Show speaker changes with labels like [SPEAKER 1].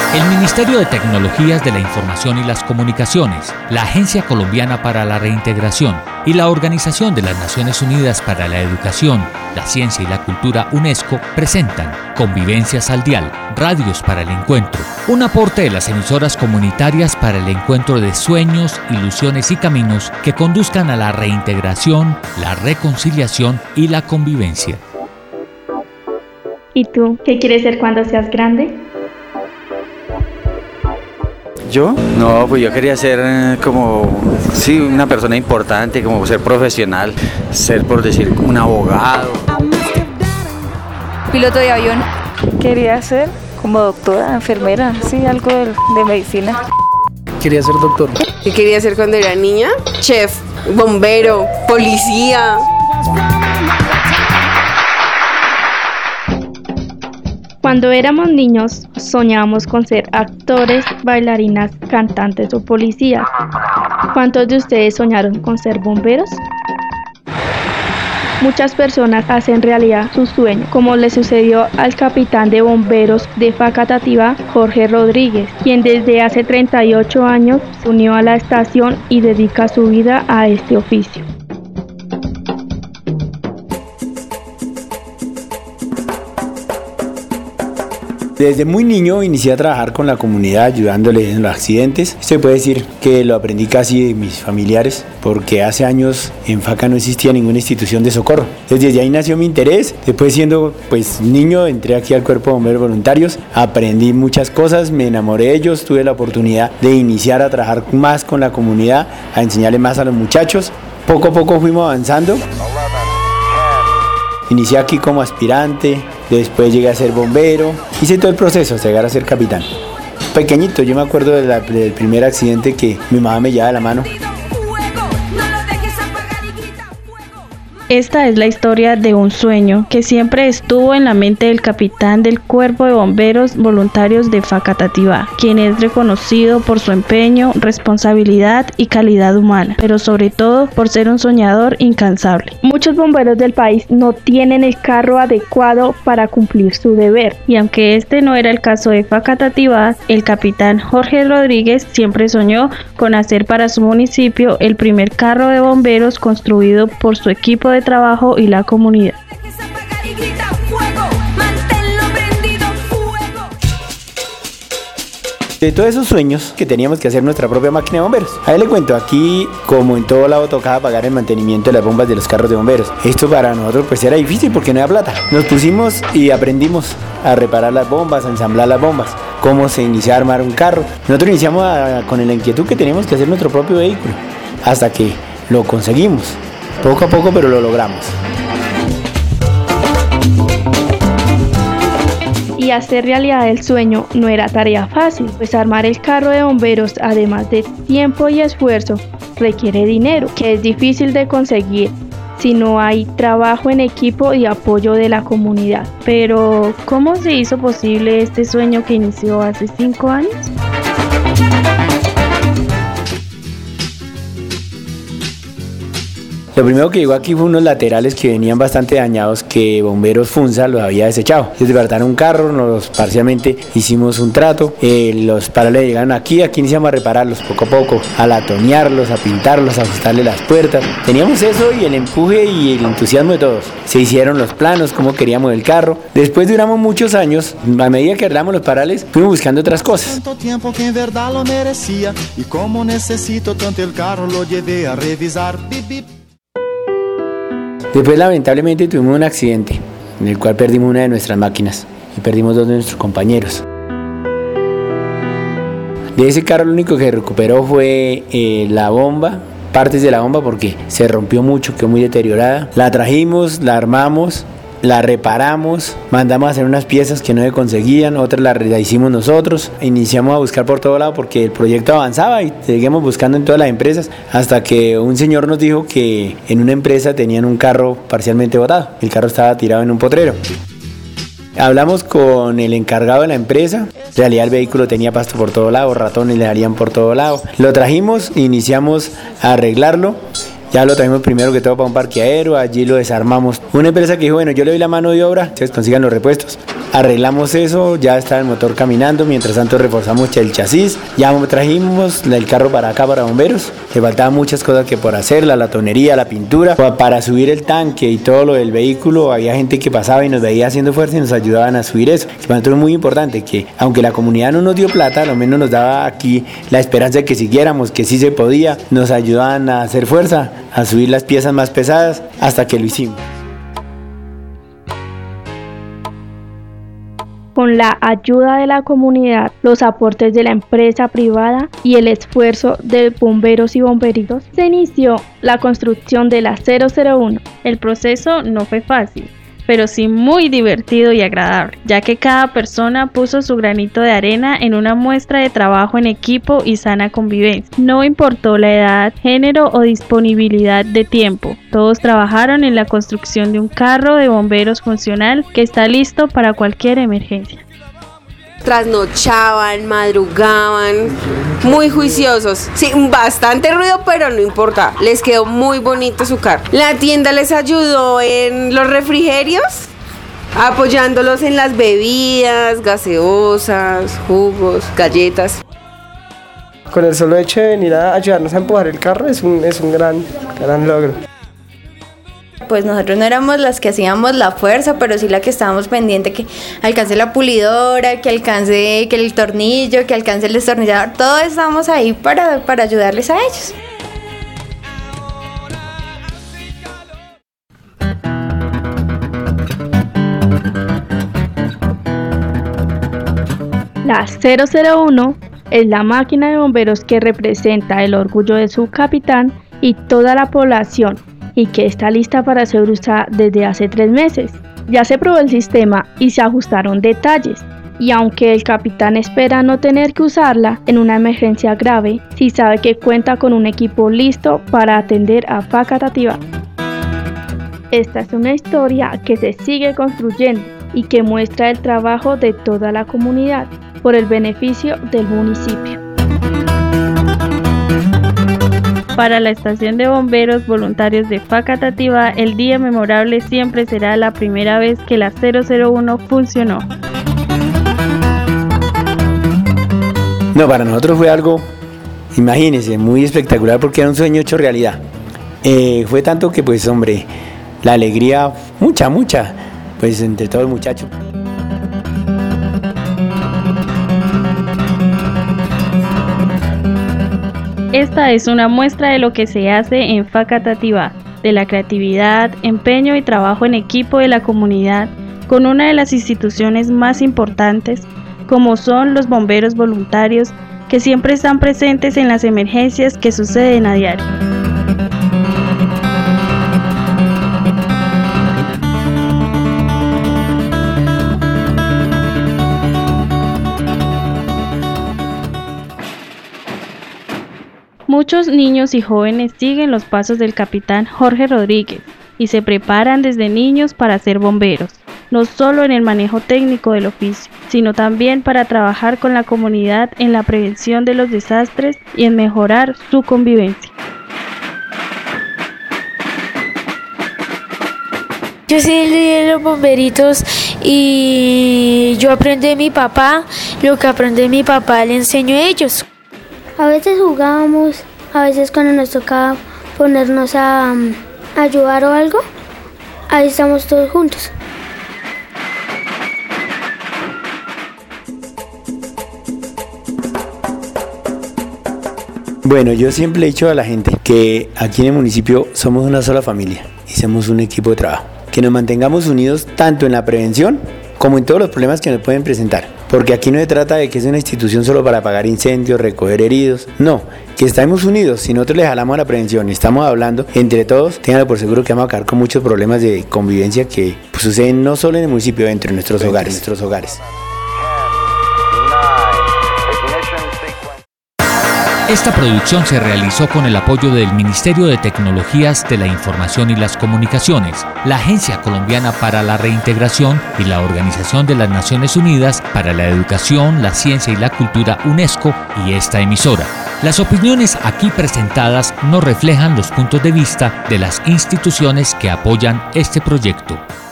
[SPEAKER 1] El Ministerio de Tecnologías de la Información y las Comunicaciones, la Agencia Colombiana para la Reintegración y la Organización de las Naciones Unidas para la Educación, la Ciencia y la Cultura UNESCO presentan Convivencias al Dial, Radios para el Encuentro, un aporte de las emisoras comunitarias para el encuentro de sueños, ilusiones y caminos que conduzcan a la reintegración, la reconciliación y la convivencia.
[SPEAKER 2] ¿Y tú, qué quieres ser cuando seas grande?
[SPEAKER 3] ¿Yo? No, pues yo quería ser una persona importante, como ser profesional, ser, por decir, un abogado.
[SPEAKER 4] Piloto de avión.
[SPEAKER 5] Quería ser como doctora, enfermera, sí, algo de medicina.
[SPEAKER 6] Quería ser doctor.
[SPEAKER 7] ¿Qué quería ser cuando era niña? Chef, bombero, policía.
[SPEAKER 2] Cuando éramos niños, soñábamos con ser actores, bailarinas, cantantes o policías. ¿Cuántos de ustedes soñaron con ser bomberos? Muchas personas hacen realidad su sueño, como le sucedió al capitán de bomberos de Facatativá, Jorge Rodríguez, quien desde hace 38 años se unió a la estación y dedica su vida a este oficio.
[SPEAKER 6] Desde muy niño inicié a trabajar con la comunidad ayudándole en los accidentes. Se puede decir que lo aprendí casi de mis familiares porque hace años en Faca no existía ninguna institución de socorro. Desde ahí nació mi interés. Después siendo niño entré aquí al Cuerpo de Bomberos Voluntarios. Aprendí muchas cosas, me enamoré de ellos. Tuve la oportunidad de iniciar a trabajar más con la comunidad, a enseñarle más a los muchachos. Poco a poco fuimos avanzando. Inicié aquí como aspirante, después llegué a ser bombero, hice todo el proceso hasta llegar a ser capitán. Pequeñito, yo me acuerdo del primer accidente que mi mamá me llevaba de la mano.
[SPEAKER 8] Esta es la historia de un sueño que siempre estuvo en la mente del capitán del Cuerpo de Bomberos Voluntarios de Facatativá, quien es reconocido por su empeño, responsabilidad y calidad humana, pero sobre todo por ser un soñador incansable.
[SPEAKER 2] Muchos bomberos del país no tienen el carro adecuado para cumplir su deber.
[SPEAKER 8] Y aunque este no era el caso de Facatativá, el capitán Jorge Rodríguez siempre soñó con hacer para su municipio el primer carro de bomberos construido por su equipo de trabajo y la comunidad.
[SPEAKER 6] De todos esos sueños que teníamos que hacer nuestra propia máquina de bomberos. Ahí le cuento, aquí como en todo lado tocaba pagar el mantenimiento de las bombas de los carros de bomberos. Esto para nosotros era difícil porque no había plata. Nos pusimos y aprendimos a reparar las bombas, a ensamblar las bombas, cómo se inicia a armar un carro. Nosotros iniciamos con la inquietud que teníamos que hacer nuestro propio vehículo, hasta que lo conseguimos. Poco a poco, pero lo logramos.
[SPEAKER 2] Y hacer realidad el sueño no era tarea fácil, pues armar el carro de bomberos, además de tiempo y esfuerzo, requiere dinero, que es difícil de conseguir si no hay trabajo en equipo y apoyo de la comunidad.
[SPEAKER 8] Pero, ¿cómo se hizo posible este sueño que inició hace 5 años?
[SPEAKER 6] Lo primero que llegó aquí fue unos laterales que venían bastante dañados que Bomberos Funza los había desechado. Desbarataron un carro, parcialmente hicimos un trato, los parales llegaron aquí iniciamos a repararlos poco a poco, a latonearlos, a pintarlos, a ajustarle las puertas. Teníamos eso y el empuje y el entusiasmo de todos. Se hicieron los planos, cómo queríamos el carro. Después duramos muchos años, a medida que arreglamos los parales, fuimos buscando otras cosas.
[SPEAKER 9] Tanto tiempo que en verdad lo merecía y como necesito tanto el carro lo llevé a revisar.
[SPEAKER 6] Después lamentablemente tuvimos un accidente en el cual perdimos una de nuestras máquinas y perdimos 2 de nuestros compañeros. De ese carro lo único que recuperó fue la bomba, partes de la bomba porque se rompió mucho, quedó muy deteriorada. La trajimos, la armamos, la reparamos, mandamos a hacer unas piezas que no se conseguían, otras la hicimos nosotros. Iniciamos a buscar por todo lado porque el proyecto avanzaba y seguimos buscando en todas las empresas hasta que un señor nos dijo que en una empresa tenían un carro parcialmente botado. El carro estaba tirado en un potrero. Hablamos con el encargado de la empresa. En realidad el vehículo tenía pasto por todo lado, ratones le darían por todo lado. Lo trajimos, iniciamos a arreglarlo. Ya lo traímos primero que todo para un parqueadero, allí lo desarmamos. Una empresa que dijo, bueno, yo le doy la mano de obra, ustedes consigan los repuestos. Arreglamos eso, ya está el motor caminando, mientras tanto reforzamos el chasis, ya trajimos el carro para acá, para bomberos, le faltaban muchas cosas que por hacer, la latonería, la pintura, para subir el tanque y todo lo del vehículo, había gente que pasaba y nos veía haciendo fuerza y nos ayudaban a subir eso. Para nosotros es muy importante que, aunque la comunidad no nos dio plata, lo menos nos daba aquí la esperanza de que siguiéramos, que sí se podía, nos ayudaban a hacer fuerza, a subir las piezas más pesadas, hasta que lo hicimos.
[SPEAKER 2] Con la ayuda de la comunidad, los aportes de la empresa privada y el esfuerzo de bomberos y bomberitos, se inició la construcción de la 001.
[SPEAKER 8] El proceso no fue fácil, pero sí muy divertido y agradable, ya que cada persona puso su granito de arena en una muestra de trabajo en equipo y sana convivencia. No importó la edad, género o disponibilidad de tiempo, todos trabajaron en la construcción de un carro de bomberos funcional que está listo para cualquier emergencia.
[SPEAKER 7] Trasnochaban, madrugaban, muy juiciosos. Sí, bastante ruido, pero no importa. Les quedó muy bonito su carro. La tienda les ayudó en los refrigerios, apoyándolos en las bebidas, gaseosas, jugos, galletas.
[SPEAKER 4] Con el solo hecho de venir a ayudarnos a empujar el carro es un gran logro.
[SPEAKER 10] Pues nosotros no éramos las que hacíamos la fuerza, pero sí la que estábamos pendiente que alcance la pulidora, que alcance el tornillo, que alcance el destornillador. Todos estábamos ahí para ayudarles a ellos.
[SPEAKER 2] La 001 es la máquina de bomberos que representa el orgullo de su capitán y toda la población, y que está lista para ser usada desde hace 3 meses. Ya se probó el sistema y se ajustaron detalles, y aunque el capitán espera no tener que usarla en una emergencia grave, sí sabe que cuenta con un equipo listo para atender a Facatativá. Esta es una historia que se sigue construyendo y que muestra el trabajo de toda la comunidad por el beneficio del municipio.
[SPEAKER 8] Para la estación de bomberos voluntarios de Facatativá, el día memorable siempre será la primera vez que la 001 funcionó.
[SPEAKER 6] No, para nosotros fue algo, imagínense, muy espectacular porque era un sueño hecho realidad. Fue tanto que pues hombre, la alegría, mucha, pues entre todos los muchachos.
[SPEAKER 8] Esta es una muestra de lo que se hace en Facatativá, de la creatividad, empeño y trabajo en equipo de la comunidad con una de las instituciones más importantes, como son los bomberos voluntarios, que siempre están presentes en las emergencias que suceden a diario. Muchos niños y jóvenes siguen los pasos del capitán Jorge Rodríguez y se preparan desde niños para ser bomberos, no solo en el manejo técnico del oficio, sino también para trabajar con la comunidad en la prevención de los desastres y en mejorar su convivencia.
[SPEAKER 11] Yo soy el líder de los bomberitos y yo aprendí de mi papá, lo que aprendí de mi papá le enseño a ellos.
[SPEAKER 12] A veces jugábamos, a veces cuando nos tocaba ponernos a ayudar o algo, ahí estamos todos juntos.
[SPEAKER 6] Bueno, yo siempre he dicho a la gente que aquí en el municipio somos una sola familia y somos un equipo de trabajo. Que nos mantengamos unidos tanto en la prevención como en todos los problemas que nos pueden presentar. Porque aquí no se trata de que es una institución solo para apagar incendios, recoger heridos. No, que estamos unidos. Si nosotros le jalamos a la prevención y estamos hablando entre todos, ténganlo por seguro que vamos a acabar con muchos problemas de convivencia que pues, suceden no solo en el municipio, dentro de nuestros hogares.
[SPEAKER 1] Esta producción se realizó con el apoyo del Ministerio de Tecnologías de la Información y las Comunicaciones, la Agencia Colombiana para la Reintegración y la Organización de las Naciones Unidas para la Educación, la Ciencia y la Cultura UNESCO y esta emisora. Las opiniones aquí presentadas no reflejan los puntos de vista de las instituciones que apoyan este proyecto.